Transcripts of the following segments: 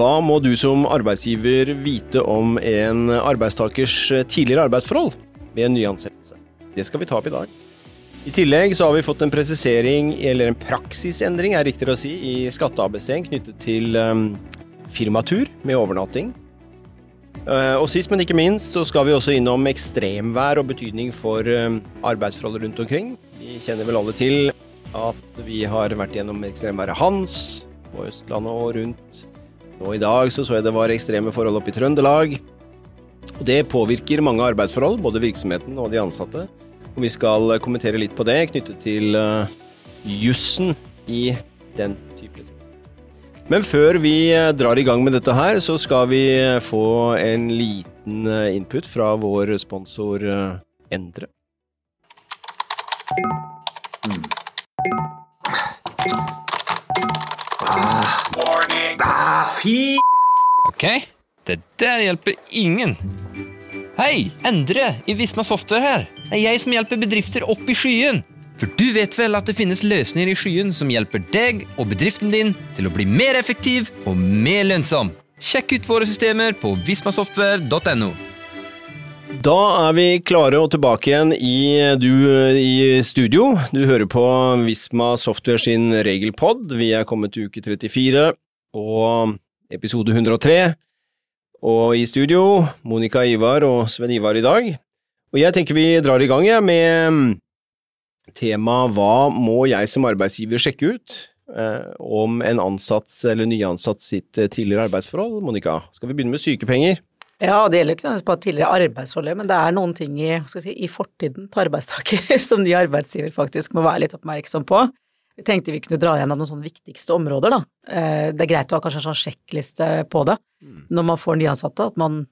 hva må du som arbeidsgiver vite om en arbeidstakers tidligere arbeidsforhold ved en nyansettelse? Det skal vi ta opp i dag. I tillegg så har vi fått en presisering, eller en praksisendring er riktigere å si, i skatte-ABC knyttet til firmatur med overnatting. Og sist, men ikke minst, så skal vi også innom ekstremvær og betydning for arbeidsforhold rundt omkring. Vi kjenner vel alle til at vi har vært gjennom ekstremværet Hans på Østlandet og rundt. Nå i dag så jeg det var ekstreme forhold oppe i Trøndelag. Og det påvirker mange arbeidsforhold, både virksomheten og de ansatte. Og vi skal kommentere litt på det, knyttet til jussen i den type. Men før vi drar i gang med dette her, så skal vi få en liten input fra vår sponsor Endre. Fy! Ok, det der hjelper ingen. Hei, Endre i Visma Software her. Det jeg som hjelper bedrifter opp i skyen. For du vet vel at det finnes løsninger i skyen som hjelper deg og bedriften din til å bli mer effektiv og mer lønnsom. Sjekk ut våre systemer på vismasoftware.no. Da vi klare og tilbake igjen i studio. Du hører på Visma Software sin regelpodd. Vi kommet til uke 34 og episode 103. Og i studio, Monica Ivar og Sven Ivar i dag. Og jeg tenker vi drar i gang med tema hva må jeg som arbeidsgiver sjekke ut om en ansatt eller nyansatt sitt tidligere arbeidsforhold. Monica, skal vi begynne med sykepenger? Ja, det gjelder ikke nødvendigvis på tidligere arbeidsforhold, men det noen ting i fortiden til arbeidstaker som ny arbeidsgiver faktisk må være litt oppmerksom på. Vi tenkte vi kunne dra gjennom noen sånne viktigste områder da. Det greit å ha kanskje en sånn sjekkliste på det når man får nyansatte,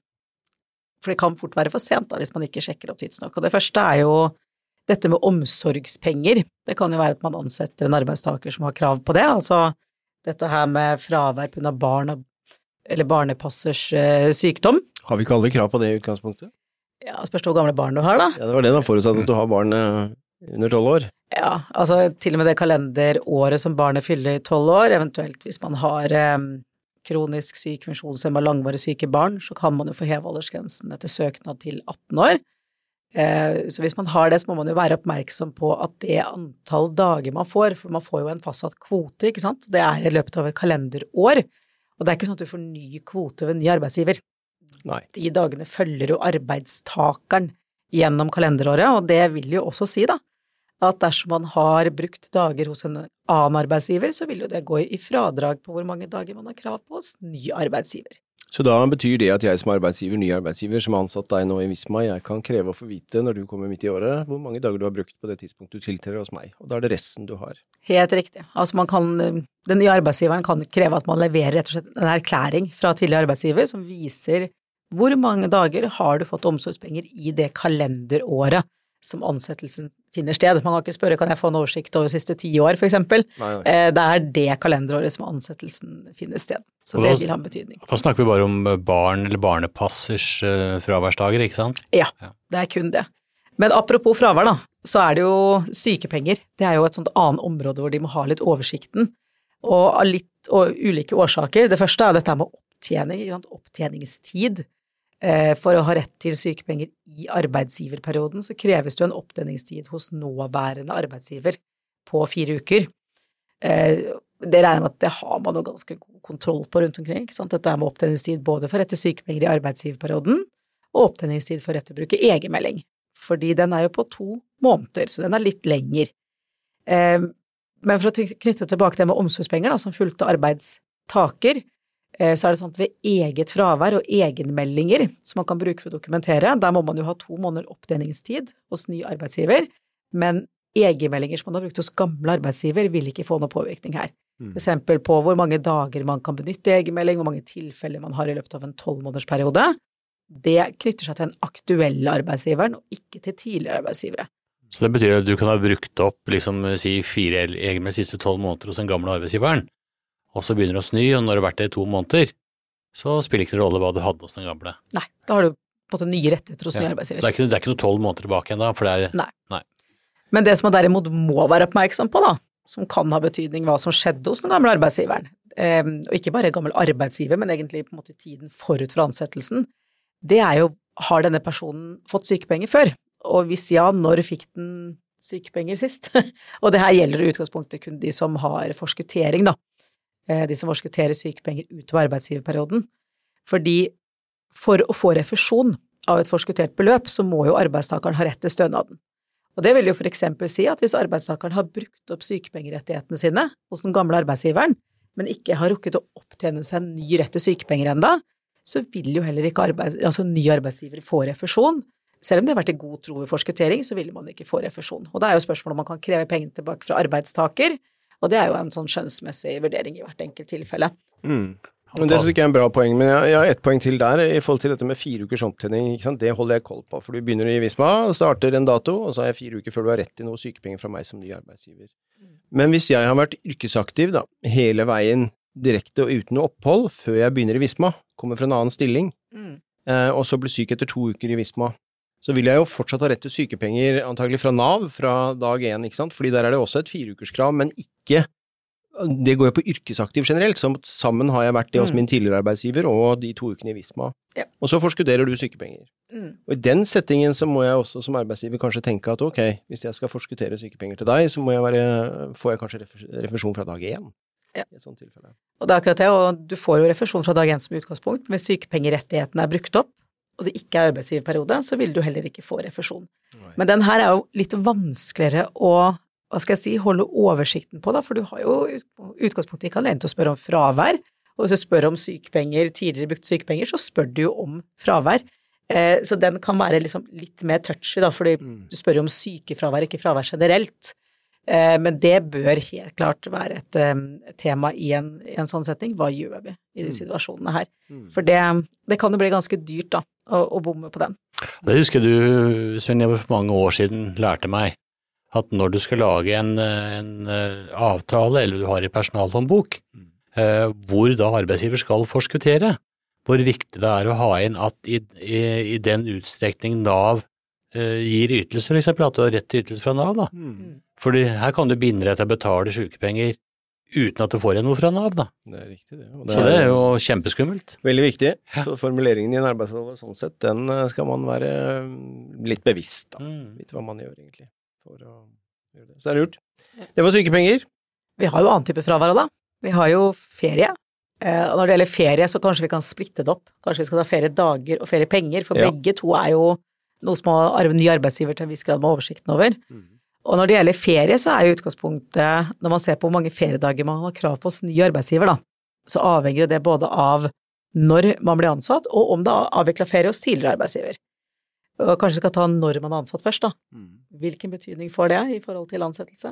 for det kan fort være for sent da, hvis man ikke sjekker opp tidsnok. Og det første jo dette med omsorgspenger. Det kan jo være at man ansetter en arbeidstaker som har krav på det, altså dette her med fravær på grunn av barn eller barnepassers sykdom. Har vi ikke alle krav på det i utgangspunktet? Ja, spørs hvor gamle barn du har da. Ja, det var det da, forutsatt at du har barn under 12 år. Ja, altså til og med det kalenderåret som barnet fyller 12 år, eventuelt hvis man har kronisk syk, funksjonshemmet, langvarig syke barn, så kan man jo få heve aldersgrensen etter søknad til 18 år. Så hvis man har det, så må man jo være oppmerksom på at det antall dager man får, for man får jo en fastsatt kvote, ikke sant? Det i løpet av et kalenderår, og det ikke sånn at du får ny kvote ved ny arbeidsgiver. Nei. De dagene følger jo arbeidstakeren gjennom kalenderåret, og det vil jo også si da, at dersom man har brukt dager hos en annen arbeidsgiver, så vil jo det gå i fradrag på hvor mange dager man har krav på hos ny arbeidsgiver. Så da betyr det at jeg som arbeidsgiver, ny arbeidsgiver, som har ansatt deg nå i Visma, jeg kan kreve å få vite når du kommer midt i året, hvor mange dager du har brukt på det tidspunktet du tiltrer hos meg, og da det resten du har. Helt riktig. Altså den nye arbeidsgiveren kan kreve at man leverer rett og slett en erklæring fra tidligere arbeidsgiver som viser hvor mange dager har du fått omsorgspenger i det kalenderåret som ansettelsen finner sted. Man kan ikke spørre, kan jeg få en oversikt over de siste 10 år, for eksempel? Nei. Det det kalenderåret som ansettelsen finner sted. Så det vil ha en betydning. Da snakker vi bare om barn eller barnepassers fraværsdager, ikke sant? Ja, det kun det. Men apropos fravær da, så det jo sykepenger. Det jo et sånt annet område hvor de må ha litt oversikten. Og av ulike årsaker. Det første dette med opptjening, opptjeningstid. For å ha rett til sykepenger i arbeidsgiverperioden, så kreves det en opptjeningstid hos nåværende arbeidsgiver på 4 uker. Det regner med at det har man jo ganske god kontroll på rundt omkring, ikke sant? Dette med opptjeningstid både for rett til sykepenger i arbeidsgiverperioden, og opptjeningstid for rett til å bruke egenmelding. Fordi den jo på 2 måneder, så den litt lenger. Men for å knytte tilbake det med omsorgspenger da, som fulgte arbeidstaker, så det sånn at ved eget fravær og egenmeldinger som man kan bruke for å dokumentere, der må man jo ha 2 måneder opptjeningstid hos ny arbeidsgiver, men egenmeldinger som man har brukt hos gamle arbeidsgiver vil ikke få noe påvirkning her. For eksempel på hvor mange dager man kan benytte egenmelding, hvor mange tilfeller man har i løpet av en 12-månedersperiode. Det knytter seg til den aktuelle arbeidsgiveren og ikke til tidligere arbeidsgivere. Så det betyr at du kan ha brukt opp, si 4 egenmeldinger de siste 12 måneder hos den gamle arbeidsgiveren, og så begynner du å sny, og når det har vært det i 2 måneder, så spiller ikke noen rolle hva du hadde hos den gamle. Nei, da har du på en måte nye rettigheter hos nye arbeidsgiver. Det er ikke noe 12 måneder tilbake igjen da, for det Nei. Men det som man derimot må være oppmerksom på da, som kan ha betydning hva som skjedde hos den gamle arbeidsgiveren, og ikke bare gammel arbeidsgiver, men egentlig på en måte tiden forut for ansettelsen, det jo, har denne personen fått sykepenger før? Og hvis ja, når fikk den sykepenger sist? Og det her gjelder i utgangspunktet kun de som har forskuttering, da. De som forskutterer sykepenger utover arbeidsgiverperioden. Fordi for å få refusjon av et forskuttert beløp, så må jo arbeidstakeren ha rett til stønaden. Og det vil jo for eksempel si at hvis arbeidstakeren har brukt opp sykepengerettighetene sine hos den gamle arbeidsgiveren, men ikke har rukket å opptjene seg en ny rett til sykepenger enda, så vil jo heller ikke ny arbeidsgiver få refusjon. Selv om det har vært i god tro ved forskuttering, så vil man ikke få refusjon. Og det jo spørsmålet om man kan kreve pengene tilbake fra arbeidstaker, og det jo en sånn skjønnsmessig vurdering i hvert enkelt tilfelle. Men det synes ikke en bra poeng, men jeg har ett poeng til der i forhold til dette med 4 ukers opptjening, ikke sant? Det holder jeg koll på, for du begynner i Visma, starter en dato, og så har jeg 4 uker før du har rett til noe sykepenger fra meg som ny arbeidsgiver. Men hvis jeg har vært yrkesaktiv da, hele veien direkte og uten noe opphold, før jeg begynner i Visma, kommer fra en annen stilling, og så blir syk etter 2 uker i Visma, så vil jeg jo fortsatt ha rett til sykepenger, antagelig fra NAV, fra dag 1, ikke sant? Fordi der det også et 4-ukerskrav, men ikke det går jo på yrkesaktiv generelt, så sammen har jeg vært det hos min tidligere arbeidsgiver og de 2 ukene i Visma. Ja. Og så forskudderer du sykepenger. Og i den settingen så må jeg også som arbeidsgiver kanskje tenke at ok, hvis jeg skal forskuttere sykepenger til deg, så må får jeg kanskje refusjon fra dag 1. Ja. I et sånt tilfelle. Og det akkurat det, og du får jo refusjon fra dag 1 som utgangspunkt. Hvis sykepengerettighetene brukt opp, og det ikke arbeidsgiverperiode, så vil du heller ikke få refusjon. Nei. Men den her jo litt vanskeligere å holde oversikten på da, for du har jo utgangspunktet ikke alene til å spørre om fravær, og hvis du spør om sykepenger, tidligere brukt sykepenger, så spør du jo om fravær. Så den kan være liksom litt mer touchy da, fordi du spør jo om sykefravær, ikke fravær generelt. Men det bør helt klart være et tema i en sånn setting. Hva gjør vi i de situasjonene her? For det kan jo bli ganske dyrt da, å bomme på den. Det husker du, Sven, for mange år siden lærte meg, at når du skal lage en avtale, eller du har i personalhåndbok, hvor da arbeidsgiver skal forskuttere, hvor viktig det å ha inn at i den utstrekning NAV gir ytelser, for eksempel, at du har rett til ytelser fra NAV da. Fordi her kan du binde deg til å betale sykepenger uten at du får igjen noe fra NAV da. Det riktig det. Så det jo kjempeskummelt. Veldig viktig. Så formuleringen i en arbeidsavtale sånn sett, den skal man være litt bevisst da. Vite hva man gjør egentlig. For å gjøre det. Så det lurt. Det var sykepenger. Vi har jo annen type fravær da. Vi har jo ferie. Og når det gjelder ferie, så kanskje vi kan splitte det opp. Kanskje vi skal ta feriedager og feriepenger, for begge to jo noe som ny arbeidsgiver til en viss grad med oversikten over. Og når det gjelder ferie, så jo utgangspunktet, når man ser på hvor mange feriedager man har krav på hos ny arbeidsgiver da, så avhenger det både av når man blir ansatt, og om det avviklet ferie hos tidligere arbeidsgiver. Og kanskje skal ta når man ansatt først da. Hvilken betydning får det i forhold til ansettelse?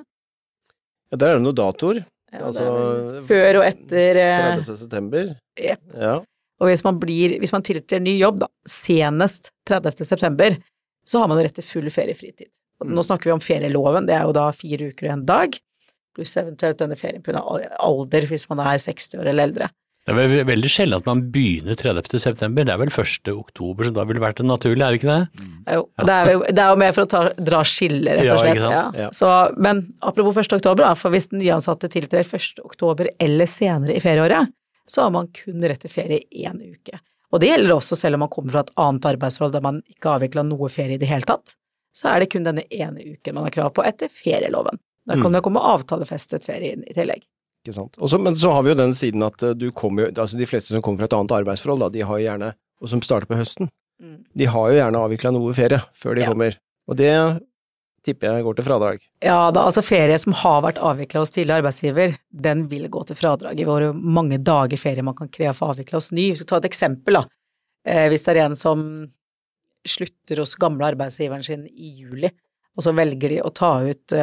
Ja, der det noen datoer. Ja, altså, før og etter 30. september. Yep. Ja. Og hvis man tiltrer ny jobb da, senest 30. september, så har man rett til full feriefritid. Og nå snakker vi om ferieloven, det jo da 4 uker og 1 dag, pluss eventuelt denne ferien på alder hvis man 60 år eller eldre. Det vel veldig sjelden at man begynner 30. september, det vel 1. oktober, så da ville det vært det naturlige, det ikke det? Jo, det jo mer for å dra skiller, rett og slett. Ja, ikke sant? Ja. Så, men apropos 1. oktober, for hvis den nyansatte tiltrer 1. oktober eller senere i ferieåret, så har man kun rett til ferie 1 uke. Og det gjelder også selv om man kommer fra et annet arbeidsforhold der man ikke avviklet noe ferie i det hele tatt, så det kun denne ene uken man har krav på etter ferieloven. Da kan det komme avtalefestet ferie i tillegg. Ikke sant. Men så har vi jo den siden at de fleste som kommer fra et annet arbeidsforhold, da, de har jo gjerne, og som starter på høsten, de har jo gjerne avviklet noe ferie før de kommer. Og det tipper jeg går til fradrag. Ja, altså ferie som har vært avviklet hos tidligere arbeidsgiver, den vil gå til fradrag i hvor mange dager ferie man kan kreve for å avvikle hos ny. Vi skal ta et eksempel da. Hvis det en som slutter hos gamle arbeidsgiveren sin i juli, og så velger de å ta ut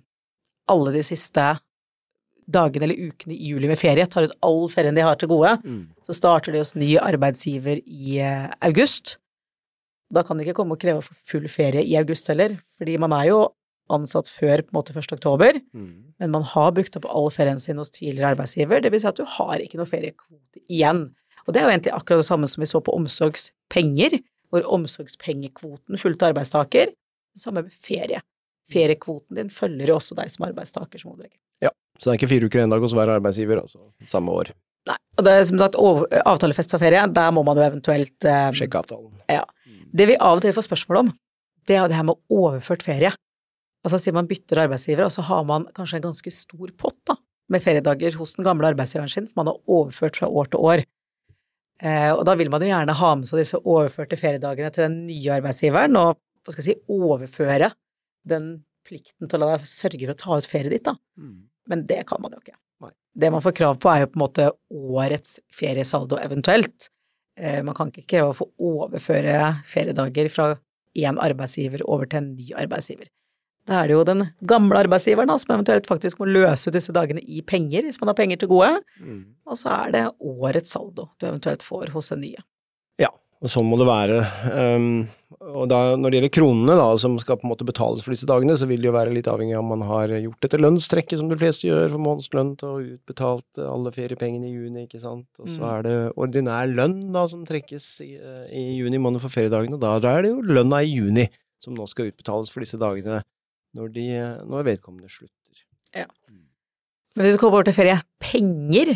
alle de siste dagene eller ukene i juli med ferie, tar ut all ferien de har til gode, så starter de hos ny arbeidsgiver i august. Da kan de ikke komme og kreve for full ferie i august heller, fordi man jo ansatt før på en måte 1. oktober, men man har brukt opp all ferien sin hos tidligere arbeidsgiver, det vil si at du har ikke noe feriekvote igjen. Og det jo egentlig akkurat det samme som vi så på omsorgspenger, hvor omsorgspengekvoten fulgte arbeidstaker, det samme med ferie. Feriekvoten din følger jo også deg som arbeidstaker som hovedregel. Ja, Så det er ikke 4 uker en dag hos hver arbeidsgiver, altså, samme år. Nei, og det er som sagt avtalefest for ferie, der må man jo eventuelt Sjekke avtalen. Ja. Det vi av og til får spørsmål om, det er det her med overført ferie. Altså sier man bytter arbeidsgiver, og så har man kanskje en ganske stor pott da, med feriedager hos den gamle arbeidsgiveren sin, for man har overført fra år til år. Og da vil man jo gjerne ha med seg disse overførte feriedagene til den nye arbeidsgiveren, og hva skal jeg si, overføre den plikten til å sørge for å ta ut ferie ditt da. Men det kan man jo ikke. Nei. Det man får krav på er jo på en måte årets feriesaldo eventuelt. Man kan ikke kreve å få overføre feriedager fra en arbeidsgiver over til en ny arbeidsgiver. Da er det jo den gamle arbeidsgiveren da, som eventuelt faktisk må løse ut disse dagene i penger, hvis man har penger til gode, og så er det årets saldo du eventuelt får hos den nye. Ja, og sånn må det være. Og da, når det gjelder kronene da, som skal på en måte betales for disse dagene, så vil det jo være litt avhengig av om man har gjort dette lønnstrekket som de fleste gjør for månedslønn og utbetalt alle feriepengene i juni, ikke sant? Og så er det ordinær lønn da, som trekkes i juni måned for feriedagene, og da er det jo lønna i juni som nå skal utbetales for disse dagene når vedkommende slutter. Ja. Men hvis vi kommer over til feriepenger,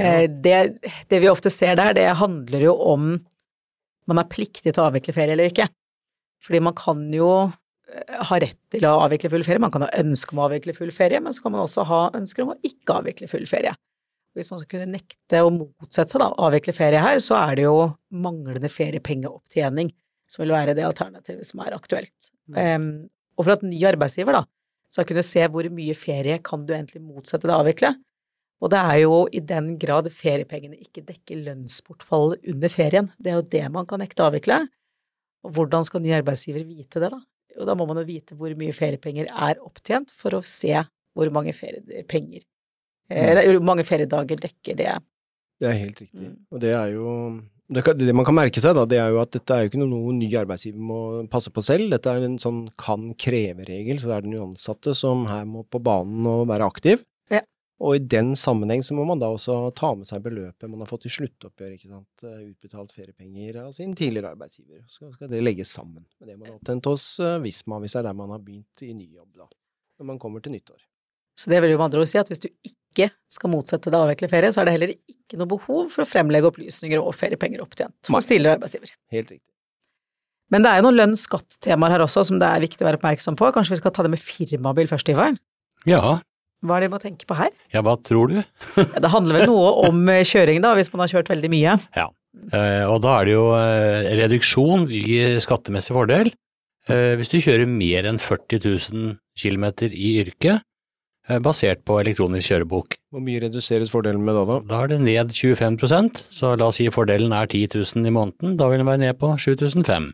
det vi ofte ser der, det handler jo om man er pliktig til å avvikle ferie eller ikke. Fordi man kan jo ha rett til å avvikle full ferie, man kan ha ønske om å avvikle full ferie, men så kan man også ha ønsker om å ikke avvikle full ferie. Hvis man skal kunne nekte å motsette seg da, avvikle ferie her, så er det jo manglende feriepengeopptjening som vil være det alternativet som er aktuelt. Og for at ny arbeidsgiver da, skal kunne se hvor mye ferie kan du egentlig motsette deg avvikle, og det er jo i den grad feriepengene ikke dekker lønnsbortfallet under ferien. Det er jo det man kan nekte avvikle. Og hvordan skal ny arbeidsgiver vite det da? Og da må man jo vite hvor mye feriepenger er opptjent for å se hvor mange feriepenger, eller hvor mange feriedager dekker det. Det er helt riktig. Og det er jo, det man kan merke seg da, det er jo at dette er jo ikke noe ny arbeidsgiver må passe på selv. Dette er en sånn kan-kreve-regel, så det er den ansatte som her må på banen og være aktiv. Og i den sammenheng så må man da også ta med seg beløpet man har fått i sluttoppgjør, ikke sant, utbetalt feriepenger av sin tidligere arbeidsgiver. Så skal det legges sammen med det man har opptent hos Visma, hvis det er der man har begynt i ny jobb da, når man kommer til nyttår. Så det vil jo med andre ord si at hvis du ikke skal motsette deg avvikle ferie, så er det heller ikke noe behov for å fremlegge opplysninger og feriepenger opptjent hos tidligere arbeidsgiver. Helt riktig. Men det er jo noen lønnsskatt-temaer her også som det er viktig å være oppmerksom på. Kanskje vi skal ta det med firmabil først, Ivar? Ja. Hva er det man tenker på her? Ja, hva tror du? Det handler vel noe om kjøring da, hvis man har kjørt veldig mye. Ja, og da er det jo reduksjon i skattemessig fordel. Hvis du kjører mer enn 40 000 kilometer i yrket, basert på elektronisk kjørebok. Hvor mye reduseres fordelen med da? Da er det ned 25%, så la oss si fordelen er 10 000 i måneden, da vil den være ned på 7 500.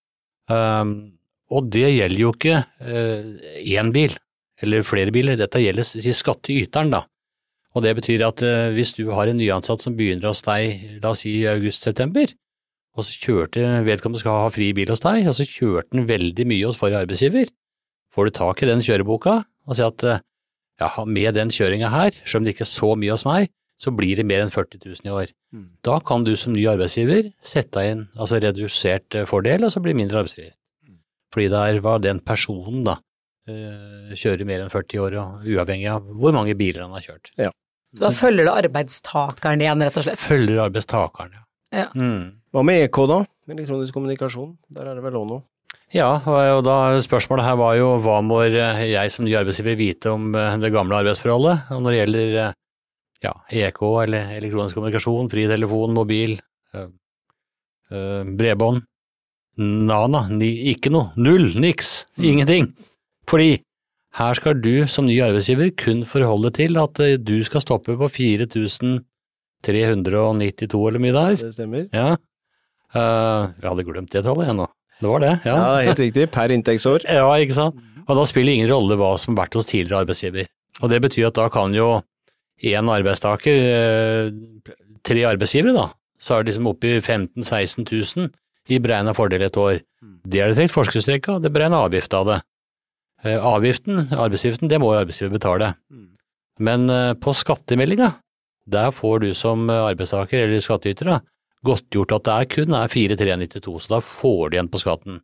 Og det gjelder jo ikke én bil, eller flere biler, dette gjelder skatteyteren da. Og det betyr at hvis du har en nyansatt som begynner hos deg, la oss si i august-september, og så kjørte vedkommende skal ha fri bil hos deg, og så kjørte den veldig mye hos forrige arbeidsgiver, får du tak i den kjøreboka og si at ja, med den kjøringen her, selv om det ikke er så mye hos meg, så blir det mer enn 40 000 i år. Da kan du som ny arbeidsgiver sette inn altså redusert fordel, og så blir mindre arbeidsgiver. Fordi der var den personen da, kjører mer enn 40 år, og uavhengig av hvor mange biler han har kjørt. Ja. Så da følger det arbeidstakeren igjen, rett og slett? Følger arbeidstakeren, ja. Ja. Hva med EK da? Elektronisk kommunikasjon? Der er det vel også noe? Ja, og da spørsmålet her var jo, hva må jeg som ny arbeidsgiver vite om det gamle arbeidsforholdet? Og når det gjelder ja, EK, eller elektronisk kommunikasjon, fri telefon, mobil, bredbånd, nana, ikke noe, null, niks, ingenting. Fordi her skal du som ny arbeidsgiver kun forholde til at du skal stoppe på 4.392 eller mye der. Det stemmer. Ja, jeg hadde glemt det tallet nå. Det var det, ja. Ja, helt riktig, per inntektsår. Ja, ikke sant? Og da spiller ingen rolle hva som har vært hos tidligere arbeidsgiver. Og det betyr at da kan jo en arbeidstaker, 3 arbeidsgivere da, så er det liksom oppe i 15 000-16 000 i beregnet fordel et år. Det er det trekt forskuddstrekk av, det beregner avgift av det. Arbeidsgiften, det må jo arbeidsgiver betale. Men på skattemeldinga, der får du som arbeidstaker eller skattyter godtgjort at det kun er 4.392, så da får du igjen på skatten.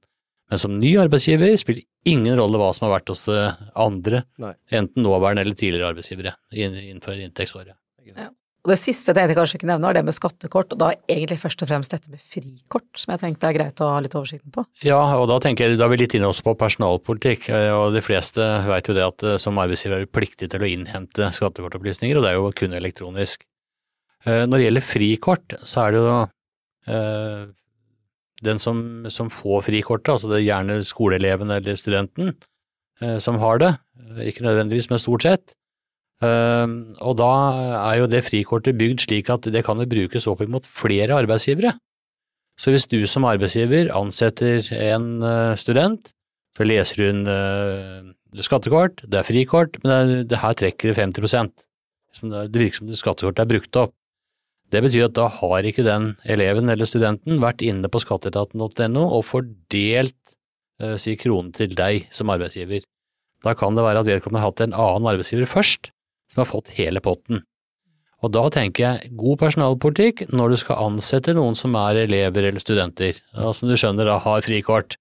Men som ny arbeidsgiver spiller ingen rolle hva som har vært hos andre, Nei. enten nåværende eller tidligere arbeidsgivere innenfor inntektsåret. Ja. Og det siste jeg tenkte kanskje ikke nevne, var det med skattekort, og da egentlig først og fremst dette med frikort, som jeg tenkte greit å ha litt oversikten på. Ja, og da tenker jeg, da er vi litt inne også på personalpolitikk, og de fleste vet jo det at som arbeidsgiver er du pliktig til å innhente skattekortopplysninger, og det er jo kun elektronisk. Når det gjelder frikort, så er det jo den som får frikortet, altså det er gjerne skoleeleven eller studenten som har det, ikke nødvendigvis, men stort sett. Og da er jo det frikortet bygd slik at det kan jo brukes opp imot flere arbeidsgivere. Så hvis du som arbeidsgiver ansetter en student, så leser hun skattekort, det er frikort, men det her trekker 50%. Det virker som det skattekortet er brukt opp. Det betyr at da har ikke den eleven eller studenten vært inne på skatteetaten.no og fordelt kronen til deg som arbeidsgiver. Da kan det være at vedkommende har hatt en annen arbeidsgiver først, som har fått hele potten. Og da tenker jeg god personalpolitikk når du skal ansette noen som er elever eller studenter, og som du skjønner da har frikort.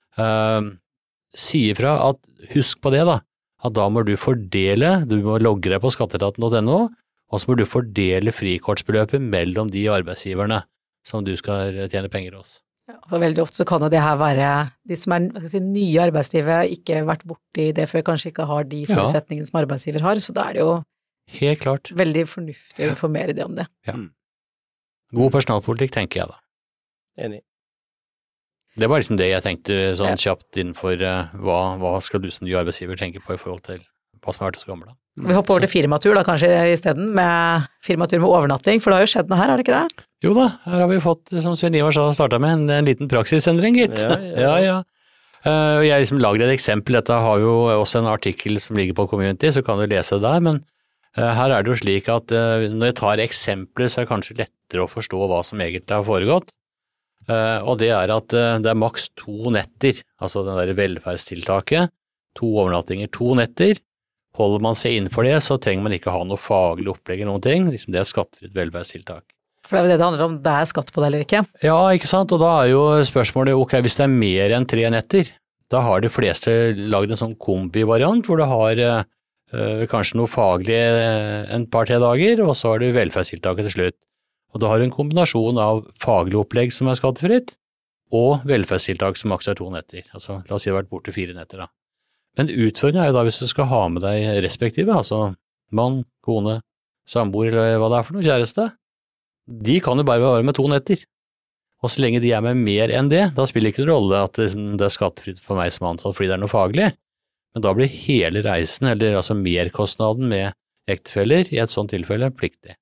Si ifra at husk på det da, at da må du fordele, du må logge deg på skatteetaten.no, og så må du fordele frikortsbeløpet mellom de arbeidsgiverne som du skal tjene penger hos. Ja, for veldig ofte så kan jo det her være de som er nye arbeidslivet, ikke vært borti det før, kanskje ikke har de forutsetningene som arbeidsgiver har, så da er det jo helt klart veldig fornuftig å informere det om det. Ja. God personalpolitikk tenker jeg da. Enig. Det var liksom det jeg tenkte sånn kjapt innenfor hva skal du som ny arbeidsgiver tenke på i forhold til hva som har vært så gammel da. Vi hopper over til firmatur da kanskje i stedet, med firmatur med overnatting, for det har jo skjedd noe her, har det ikke det? Jo da, her har vi fått, som Svein Ivar sa, startet med en liten praksisendring, gitt. Ja. Jeg liksom lagde et eksempel, dette har jo også en artikkel som ligger på Community, så kan du lese det der, men her er det jo slik at når jeg tar eksempler, så er det kanskje lettere å forstå hva som egentlig har foregått, og det er at det er maks 2 netter, altså den der velferdstiltaket, 2 overnattinger, 2 netter. Holder man seg innenfor det, så trenger man ikke ha noe faglig opplegg eller noen ting, liksom det er skattefritt velferdstiltak. For det er jo det handler om, det er skatt på det eller ikke? Ja, ikke sant, og da er jo spørsmålet, ok, hvis det er mer enn 3 netter, da har de fleste laget en sånn kombi-variant, hvor du har kanskje noe faglig en par-tre dager, og så har du velferdstiltaket til slutt. Og da har du en kombinasjon av faglig opplegg som er skattefritt, og velferdstiltak som maks er 2 netter. Altså, la oss si det har vært borte 4 netter da. Men utfordringen er jo da hvis du skal ha med deg respektive, altså mann, kone, samboer eller hva det er for noe, kjæreste, de kan jo bare være med 2 netter. Og så lenge de er med mer enn det, da spiller ikke noen rolle at det er skattefritt for meg som ansatt fordi det er noe faglig, men da blir hele reisen, eller altså merkostnaden med ektefeller i et sånt tilfelle pliktig.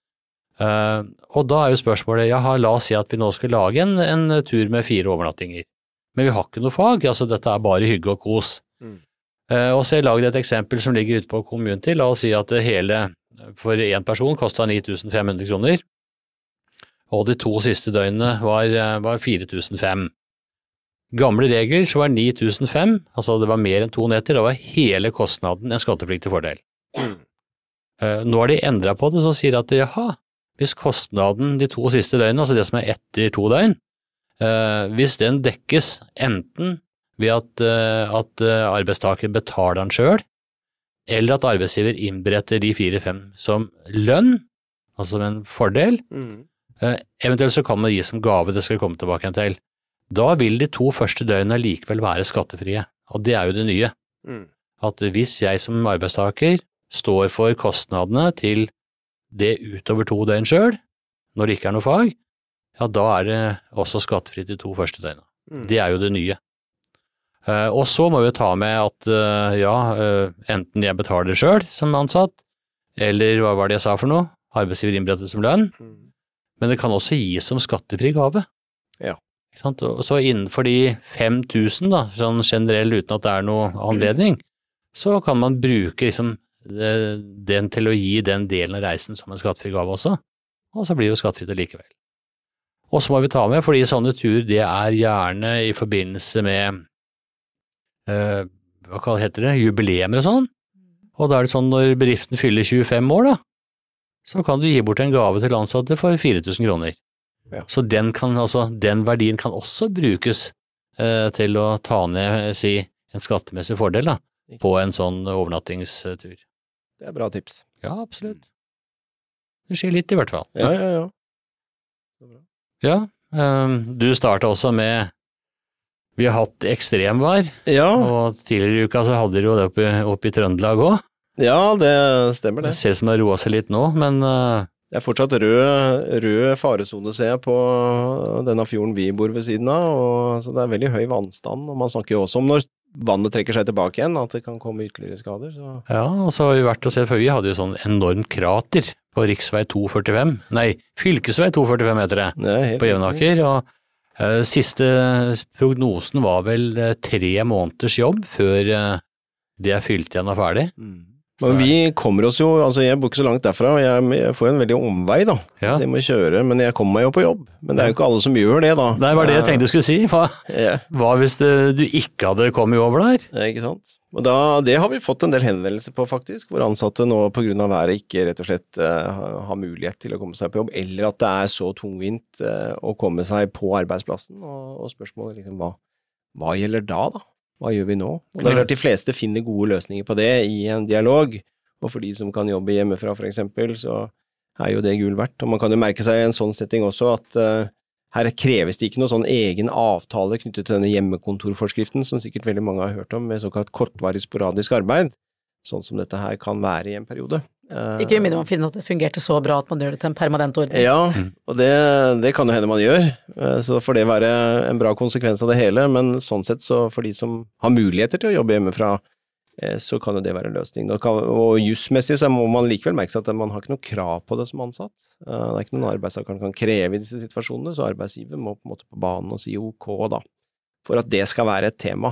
Og da er jo spørsmålet, la oss si at vi nå skal lage en tur med 4 overnattinger, men vi har ikke noe fag, altså dette er bare hygge og kos. Og så jeg laget et eksempel som ligger ute på Community, la oss si at det hele for en person kostet 9.500 kroner, og de 2 siste døgnene var 4.500. Gamle regler så var 9.500, altså det var mer enn 2 netter, da var hele kostnaden en skattepliktig fordel. Nå har de endret på det, så sier de at hvis kostnaden de 2 siste døgnene, altså det som er etter 2 døgn, hvis den dekkes enten ved at arbeidstaker betaler den selv, eller at arbeidsgiver innberetter de 4-5 som lønn, altså en fordel, eventuelt så kan man gi som gave, det skal vi komme tilbake til. Da vil de 2 første døgnene likevel være skattefrie, og det er jo det nye. At hvis jeg som arbeidstaker står for kostnadene til det utover 2 døgn selv, når det ikke er noe fag, da er det også skattefritt de 2 første døgnene. Det er jo det nye. Og så må vi ta med at enten jeg betaler det selv som ansatt, eller hva var det jeg sa for noe, arbeidsgiver innberettet som lønn, men det kan også gis som skattefri gave. Ja. Så innenfor de 5.000 da, sånn generell uten at det er noe anledning, så kan man bruke liksom den til å gi den delen av reisen som en skattefri gave også, og så blir det jo skattefritt likevel. Og så må vi ta med, fordi sånne turer, det er gjerne i forbindelse med hva heter det, jubileer og sånn, og da er det sånn når bedriften fyller 25 år da, så kan du gi bort en gave til ansatte for 4.000 kroner. Ja. Så den verdien kan også brukes til å ta ned, si, en skattemessig fordel da, på en sånn overnattingstur. Det bra tips. Ja, absolutt. Det skjer litt i hvert fall. Ja. Ja, du startet også med, vi har hatt ekstremvær, Ja, og tidligere i uka så hadde dere jo det oppe i Trøndelag også. ja, det stemmer Det det. ser ut som det har roet seg litt nå, men Det fortsatt rød faresone, ser jeg, på denne fjorden vi bor ved siden av, og så det veldig høy vannstand, og man snakker jo også om når vannet trekker seg tilbake igjen, at det kan komme ytterligere skader. Så. ja, og så har vi vært og sett, for vi hadde jo sånn enormt krater på riksvei 245, nei, fylkesvei 245 heter det, Det er helt på Jevnaker, og siste prognosen var vel 3 måneders jobb før det er fylt igjen og ferdig. Men vi kommer oss jo, altså jeg bor ikke så langt derfra, og jeg får en veldig omvei da, Ja. så jeg må kjøre, men jeg kommer meg jo på jobb. Men det er jo ikke alle som gjør det da. Det var det jeg tenkte du skulle si. Ja, Hva hvis du ikke hadde kommet over der? ikke sant? Og det har vi fått en del henvendelser på faktisk, hvor ansatte nå på grunn av været ikke rett og slett har mulighet til å komme seg på jobb, eller at det er så tungvint å komme seg på arbeidsplassen, og spørsmålet liksom, hva gjelder da? Hva gjør vi nå? Og det er klart de fleste finner gode løsninger på det i en dialog, og for de som kan jobbe hjemmefra for eksempel, så er jo det gull verdt. Og man kan jo merke seg i en sånn setting også at her kreves det ikke noe sånn egen avtale knyttet til denne hjemmekontorforskriften, som sikkert veldig mange har hørt om, med såkalt kortvarig sporadisk arbeid, sånn som dette her kan være i en periode. Ikke umiddelbart man finner at det fungerte så bra at man gjør det til en permanent ordning. Ja, og det kan jo hende man gjør, så får det være en bra konsekvens av det hele, men sånn sett så for de som har muligheter til å jobbe hjemmefra, så kan jo det være en løsning. Og jusmessig så må man likevel merke seg at man har ikke noe krav på det som ansatt. Det er ikke noen arbeidstakeren kan kreve i disse situasjonene, så arbeidsgiver må på en måte på banen og si ok da, for at det skal være et tema.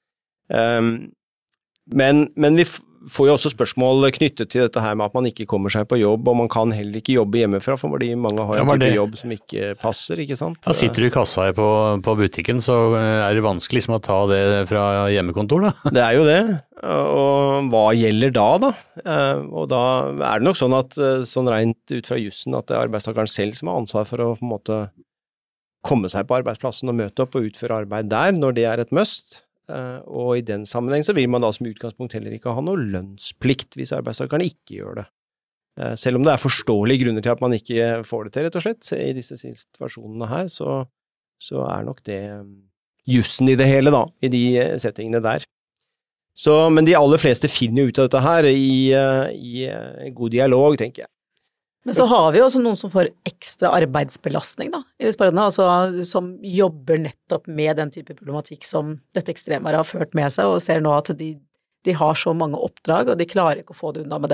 Men vi får jo også spørsmål knyttet til dette her med at man ikke kommer seg på jobb, og man kan heller ikke jobbe hjemmefra, for fordi mange har en type jobb som ikke passer, ikke sant? Da sitter du i kassa her på butikken, så er det vanskelig liksom å ta det fra hjemmekontor da. Det er jo det, og hva gjelder da? Og da er det nok sånn at, sånn rent ut fra jussen, at det er arbeidstakeren selv som har ansvar for å på en måte komme seg på arbeidsplassen og møte opp og utføre arbeid der, når det er et must. Og i den sammenheng så vil man da som utgangspunkt heller ikke ha noe lønnsplikt hvis arbeidstakerne ikke gjør det. Selv om det er forståelige grunner til at man ikke får det til, rett og slett, i disse situasjonene her, så er nok det jussen i det hele da, i de settingene der. Men de aller fleste finner ut av dette her i god dialog, tenker jeg. Men så har vi jo også noen som får ekstra arbeidsbelastning da, i disse periodene, altså som jobber nettopp med den type problematikk som dette ekstremværet har ført med seg, og ser nå at de har så mange oppdrag, og de klarer ikke å få det unna med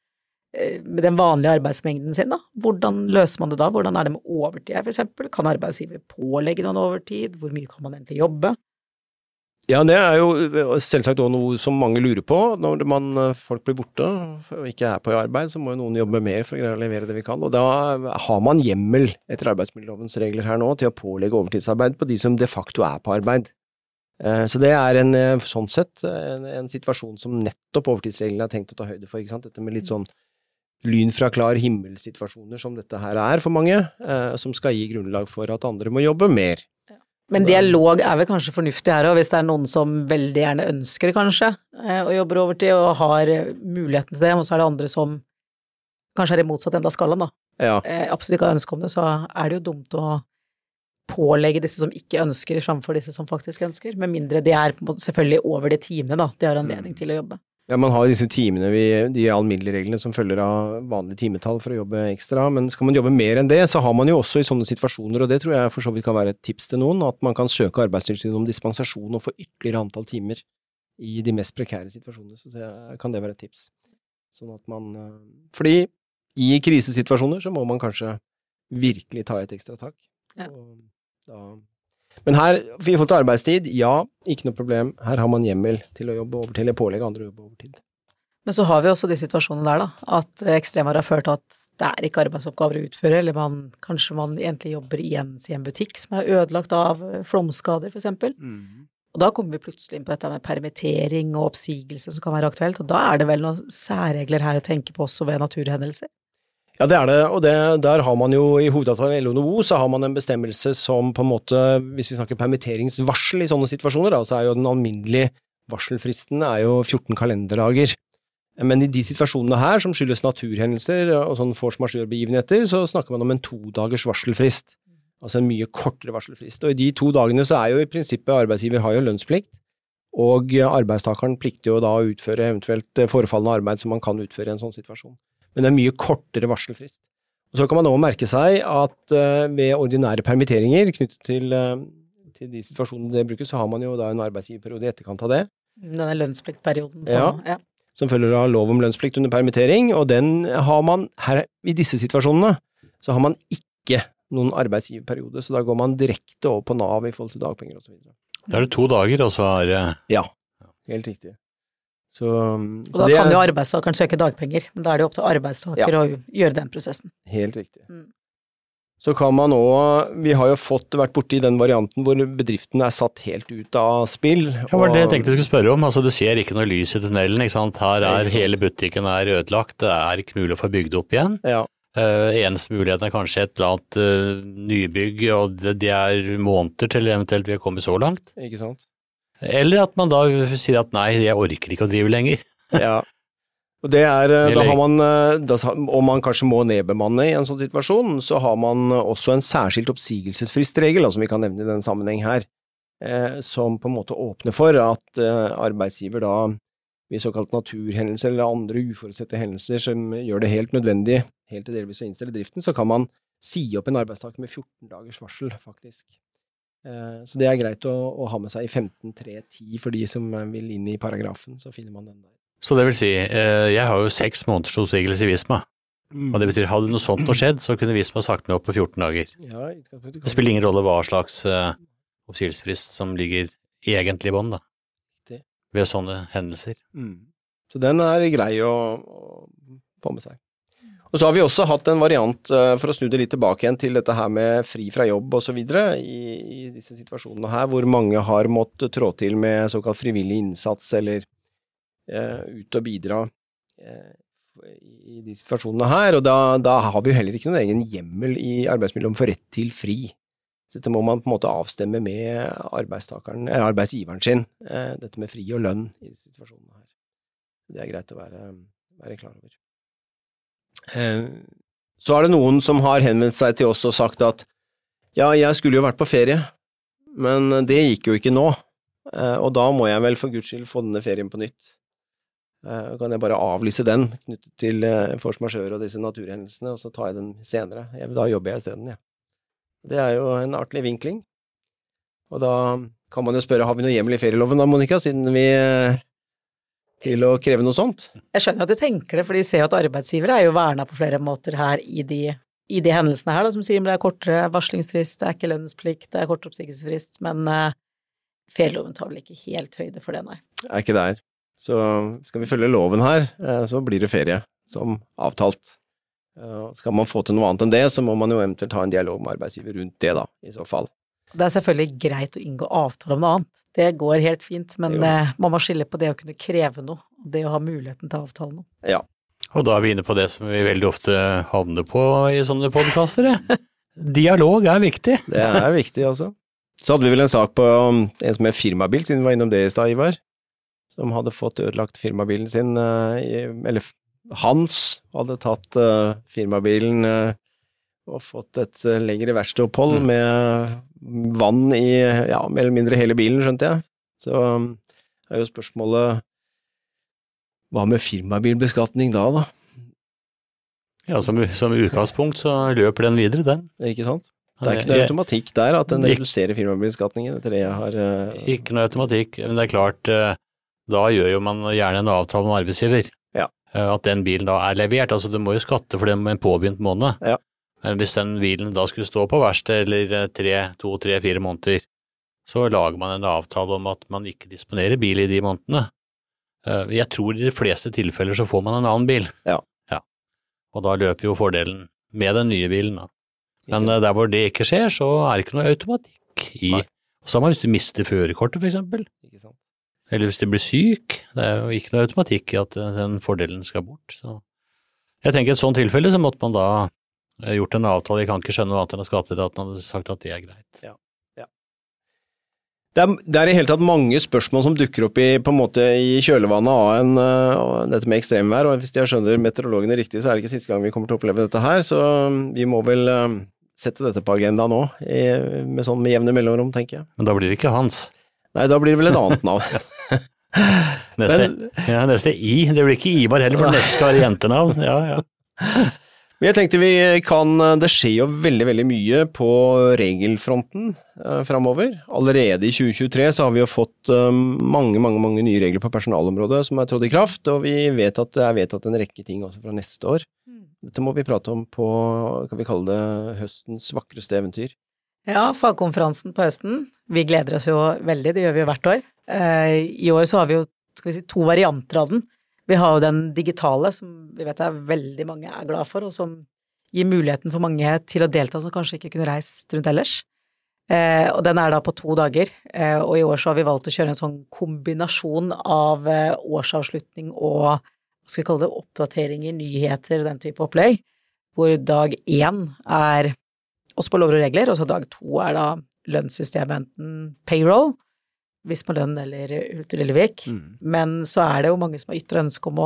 den vanlige arbeidsmengden sin da. Hvordan løser man det da? Hvordan er det med overtid for eksempel? Kan arbeidsgiver pålegge noen overtid? Hvor mye kan man egentlig jobbe? Ja, det er jo selvsagt også noe som mange lurer på. Når folk blir borte og ikke er på arbeid, så må jo noen jobbe mer for å greie å levere det vi kan. Og da har man hjemmel etter arbeidsmiljølovens regler her nå til å pålegge overtidsarbeid på de som de facto er på arbeid. Så det er sånn sett en situasjon som nettopp overtidsreglene er tenkt å ta høyde for, ikke sant? Dette med litt sånn lyn fra klar himmelsituasjoner som dette her er for mange, som skal gi grunnlag for at andre må jobbe mer. Men dialog er vel kanskje fornuftig her, og hvis det er noen som veldig gjerne ønsker kanskje å jobbe overtid og har muligheten til det, og så er det andre som kanskje er i motsatt enda skallen da. Ja. Absolutt ikke har ønske om det, så er det jo dumt å pålegge disse som ikke ønsker framfor disse som faktisk ønsker, med mindre de er på en måte selvfølgelig over de timene da, de har anledning til å jobbe. Ja, man har disse timene, de alminnelige reglene som følger av vanlige timetall for å jobbe ekstra, men skal man jobbe mer enn det, så har man jo også i sånne situasjoner, og det tror jeg for så vidt kan være et tips til noen, at man kan søke Arbeidstilsynet om dispensasjon og få ytterligere antall timer i de mest prekære situasjoner, så kan det være et tips. Sånn at fordi i krisesituasjoner så må man kanskje virkelig ta et ekstra tak. Ja. Men her, i forhold til arbeidstid, ja, ikke noe problem. Her har man hjemmel til å jobbe overtid, eller pålegge andre å jobbe overtid. Men så har vi også de situasjonene der da, at ekstremvær har ført til at det er ikke arbeidsoppgaver å utføre, eller kanskje man egentlig jobber i en butikk som er ødelagt av flomskader for eksempel. Og da kommer vi plutselig inn på dette med permittering og oppsigelse som kan være aktuelt, og da er det vel noen særregler her å tenke på også ved naturhendelser. Ja, det det, og der har man jo i hovedavtalen LO-NHO, så har man en bestemmelse som på en måte, hvis vi snakker permitteringsvarsel i sånne situasjoner, da, så jo den alminnelige varselfristen jo 14 kalenderdager. Men i de situasjonene her, som skyldes naturhendelser og sånn force majeure-begivenheter, så snakker man om en 2 dagers varselfrist, altså en mye kortere varselfrist. Og i de 2 dagene så jo i prinsippet arbeidsgiver har jo lønnsplikt, og arbeidstakeren plikter jo da å utføre eventuelt forefallende arbeid som man kan utføre i en sånn situasjon. Men det mye kortere varselfrist. Og så kan man også merke seg at ved ordinære permitteringer knyttet til de situasjonene det brukes, så har man jo da en arbeidsgiverperiode i etterkant av det. Denne lønnspliktperioden. Ja, som følger av lov om lønnsplikt under permittering, og den har man her i disse situasjonene, så har man ikke noen arbeidsgiverperiode, så da går man direkte over på NAV i forhold til dagpenger og så videre. Da det 2 dager, og så Ja, helt riktig. Så, og da kan jo arbeidstakeren søke dagpenger, men da det jo opp til arbeidstaker å gjøre den prosessen. Helt riktig. Så kan man også, vi har jo vært borte i den varianten hvor bedriften satt helt ut av spill. Ja, var det jeg tenkte jeg skulle spørre om, altså du ser ikke noe lys i tunnelen, ikke sant? Her hele butikken ødelagt, det ikke mulig å få bygd opp igjen. Ja. Eneste muligheten kanskje et eller annet nybygg, og det måneder til eventuelt vi har kommet så langt. Ikke sant? Eller at man da sier at nei, jeg orker ikke å drive lenger. Ja, og det da har man, om man kanskje må nedbemanne i en sånn situasjon, så har man også en særskilt oppsigelsesfristregel, som vi kan nevne i den sammenheng her, som på en måte åpner for at arbeidsgiver da, ved såkalt naturhendelser eller andre uforutsette hendelser som gjør det helt nødvendig, helt til delvis å innstille driften, så kan man si opp en arbeidstaker med 14 dagers varsel, faktisk. Så det greit å ha med seg i 15.3.10 for de som vil inn i paragrafen, så finner man den der. Så det vil si, jeg har jo 6 måneders oppsigelse i Visma, og det betyr, hadde noe sånt skjedd, så kunne Visma sagt meg opp på 14 dager. Ja, det spiller ingen rolle hva slags oppsigelsesfrist som ligger egentlig i bånd da, ved sånne hendelser. Så den grei å få med seg. Og så har vi også hatt en variant for å snu det litt tilbake igjen til dette her med fri fra jobb og så videre i disse situasjonene her, hvor mange har måttet trå til med såkalt frivillig innsats eller ut og bidra i de situasjonene her, og da har vi jo heller ikke noen egen hjemmel i arbeidsmiljøet for rett til fri. Så dette må man på en måte avstemme med arbeidsgiveren sin, dette med fri og lønn i disse situasjonene her. Det greit å være klar over. Så det noen som har henvendt seg til oss og sagt at ja, jeg skulle jo vært på ferie, men det gikk jo ikke nå, og da må jeg vel for Guds skyld få denne ferien på nytt. Kan jeg bare avlyse den knyttet til force majeure og disse naturhendelsene, og så tar jeg den senere. Da jobber jeg i stedet, ja. Det jo en artig vinkling. Og da kan man jo spørre, har vi noe hjemmel i ferieloven da, Monica, siden vi til å kreve noe sånt? Jeg skjønner at du tenker det, for de ser jo at arbeidsgivere jo vernet på flere måter her i de hendelsene her, da, som sier det kortere varslingsfrist, det ikke lønnsplikt, det kortere oppsigelsesfrist, men ferieloven tar vel ikke helt høyde for det, nei. Ikke der. Så skal vi følge loven her, så blir det ferie som avtalt. Skal man få til noe annet enn det, så må man jo eventuelt ha en dialog med arbeidsgiver rundt det da, i så fall. Det selvfølgelig greit å inngå avtale om noe annet. Det går helt fint, men man må skille på det å kunne kreve noe, og det å ha muligheten til å avtale noe. Ja. Og da vi inne på det som vi veldig ofte havner på i sånne podcaster. Dialog viktig. Det viktig, altså. Så hadde vi vel en sak på en som firmabil, siden vi var innom det i stad, Ivar, som hadde fått ødelagt firmabilen sin, eller Hans hadde tatt firmabilen og fått et lengre verkstedopphold med vann i, mer eller mindre hele bilen, skjønte jeg. Så jo spørsmålet, hva med firmabilbeskatning da? Ja, som utgangspunkt så løper den videre, den. Ikke sant? Det ikke noe automatikk der, at den reduserer firmabilbeskatningen etter det jeg har... Ikke noe automatikk, men det klart, da gjør jo man gjerne en avtale med arbeidsgiver. Ja. At den bilen da levert, altså du må jo skatte for den med en påbegynt måned. Ja. Men hvis den bilen da skulle stå på verksted eller 2-3-4 måneder, så lager man en avtale om at man ikke disponerer bil i de månedene. Jeg tror i de fleste tilfeller så får man en annen bil. Ja. Og da løper jo fordelen med den nye bilen da. Men der hvor det ikke skjer, så det ikke noe automatikk i. Så har man hvis du mister førerkortet for eksempel. Ikke sant. Eller hvis du blir syk, det jo ikke noe automatikk i at den fordelen skal bort. Så Jeg tenker i et sånt tilfelle så måtte man da gjort en avtale. Jeg kan ikke skjønne noe annet enn at skatteetaten hadde sagt at det greit. Ja. Det er i hele tatt mange spørsmål som dukker opp på en måte i kjølvannet av dette med ekstremvær, og hvis jeg skjønner meteorologene riktig, så er det ikke siste gang vi kommer til å oppleve dette her, så vi må vel sette dette på agenda nå, med jevne mellomrom, tenker jeg. Men da blir det ikke Hans. Nei, da blir det vel et annet navn. Neste I. Det blir ikke Ivar heller, for neste skal være jentenavn. Ja. Men jeg tenkte det skjer jo veldig, veldig mye på regelfronten fremover. Allerede i 2023 så har vi jo fått mange nye regler på personalområdet som er trådt i kraft, og vi vet at det er vedtatt en rekke ting også fra neste år. Dette må vi prate om på, kan vi kalle det, høstens vakreste eventyr. Ja, fagkonferansen på høsten. Vi gleder oss jo veldig, det gjør vi jo hvert år. I år så har vi jo, skal vi si, 2 varianter av den. Vi har jo den digitale, som vi vet er veldig mange er glad for, og som gir muligheten for mange til å delta som kanskje ikke kunne reist rundt ellers. Og den er da på 2 dager, og i år så har vi valgt å kjøre en sånn kombinasjon av årsavslutning og, hva skal vi kalle det, oppdateringer, nyheter, den type opplegg, hvor dag 1 er også på lover og regler, og så dag 2 er da lønnssystemet, enten payroll, Visma Lønn eller Hulter Lillevik, men så er det jo mange som har ytret ønske om å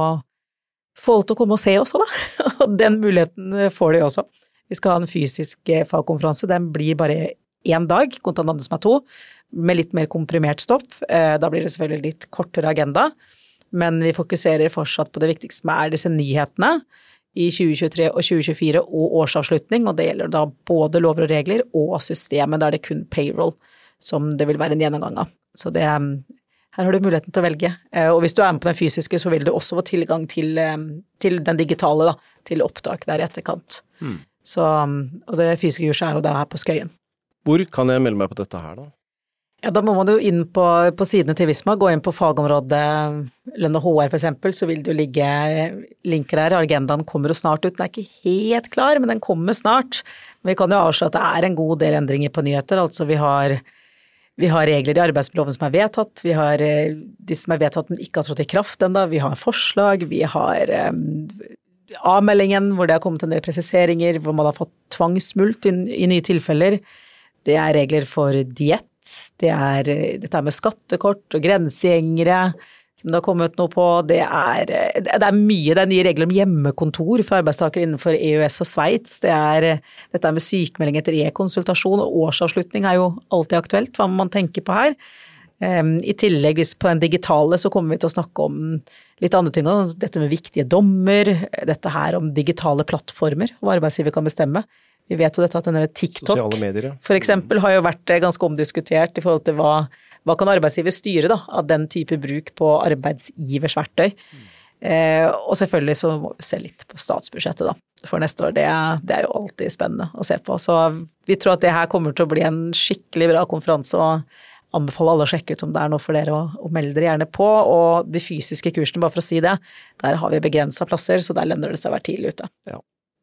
få til å komme og se også da, og den muligheten får de også. Vi skal ha en fysisk fagkonferanse, den blir bare 1 dag, kontra den andre som er 2, med litt mer komprimert stoff. Da blir det selvfølgelig litt kortere agenda, men vi fokuserer fortsatt på det viktigste som er disse nyhetene i 2023 og 2024 og årsavslutning, og det gjelder da både lover og regler og systemet, der det kun payroll som det vil være en gjennomgang av. Så her har du muligheten til å velge. Og hvis du er med på den fysiske, så vil du også få tilgang til den digitale, da, til opptak der i etterkant. Så, og det fysiske kurset er jo da her på Skøyen. Hvor kan jeg melde meg på dette her da? Ja, da må man jo inn på sidene til Visma, gå inn på fagområdet lønn og HR for eksempel, så vil det jo ligge linker der. Agendaen kommer jo snart ut, den er ikke helt klar, men den kommer snart. Men vi kan jo avsløre at det er en god del endringer på nyheter, altså vi har regler i arbeidsmiljøloven som er vedtatt, vi har de som er vedtatt, men ikke har trådt i kraft enda, vi har forslag, vi har avmeldingen hvor det har kommet en del presiseringer, hvor man har fått tvangsmult i nye tilfeller. Det er regler for diett, dette med skattekort og grensegjengere, som det har kommet noe på, det er mye, det er nye regler om hjemmekontor for arbeidstakere innenfor EØS og Sveits, dette med sykemelding etter e-konsultasjon og årsavslutning er jo alltid aktuelt, hva man tenker på her. I tillegg, hvis på den digitale, så kommer vi til å snakke om litt andre ting, dette med viktige dommer, dette her om digitale plattformer, hvor arbeidsgiver kan bestemme. Vi vet jo dette at denne TikTok, for eksempel, har jo vært ganske omdiskutert i forhold til hva kan arbeidsgiver styre da, av den type bruk på arbeidsgivers verktøy. Og selvfølgelig så må vi se litt på statsbudsjettet da, for neste år. Det er jo alltid spennende å se på. Så vi tror at det her kommer til å bli en skikkelig bra konferanse, og anbefaler alle å sjekke ut om det er noe for dere, og melde dere gjerne på. Og de fysiske kursene, bare for å si det, der har vi begrenset plasser, så der lønner det seg å være tidlig ute. Ja.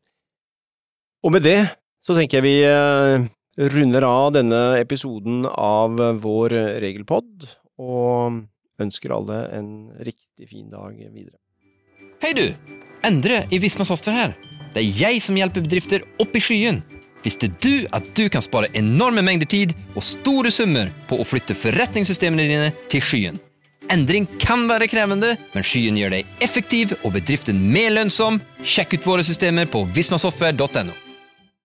Og med det så tenker jeg vi runder av denne episoden av vår regelpodd, og ønsker alle en riktig fin dag videre. Hei du! Endre i Visma Software her. Det er jeg som hjelper bedrifter opp i skyen. Visste du at du kan spare enorme mengder tid og store summer på å flytte forretningssystemene dine til skyen? Endring kan være krevende, men skyen gjør deg effektiv og bedriften mer lønnsom. Sjekk ut våre systemer på vismasoftware.no.